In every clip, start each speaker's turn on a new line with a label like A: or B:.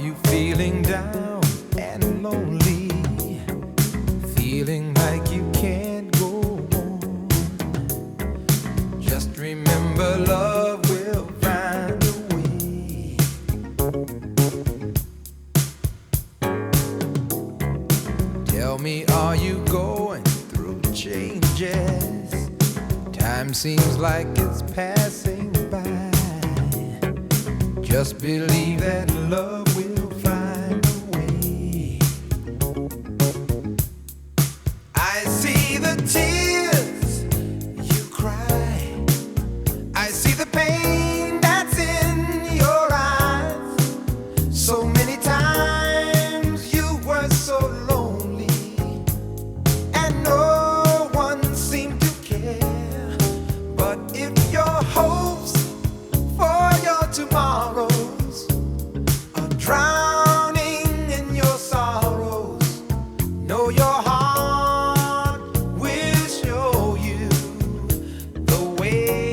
A: you feeling down and lonely? Feeling like you can't go on? Just remember, love will find a way. Tell me, are you going through changes? Time seems like it's passing by. Just believe that love will find a way. I see the tears you cry. I see the pain that's in your eyes. So many times you were so lonely, and no one seemed to care. But if your hopes for your tomorrows are drowning in your sorrows, know your heart will show you the way.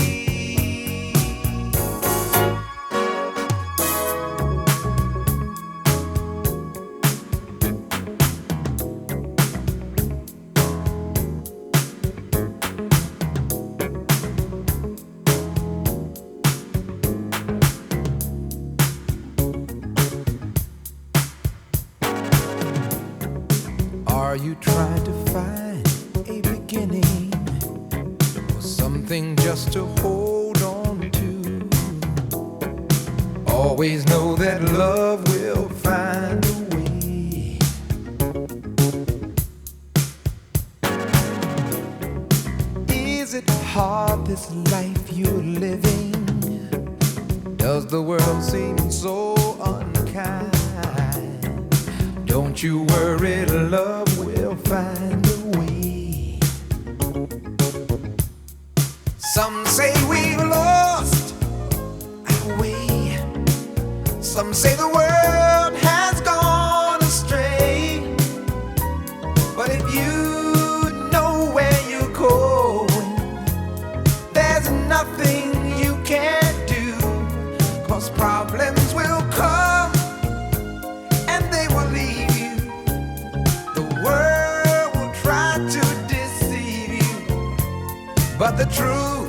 A: Are you trying to find a beginning, or something just to hold on to? Always know that love will find a way. Is it hard, this life you're living? Does the world seem so unkind? Don't you worry, love will find a way. Some say we've lost our way. Some say the world has gone astray. But if you know where you're going, there's nothing you can't do. 'Cause problems will come and they will leave you. The world will try to deceive you, but the truth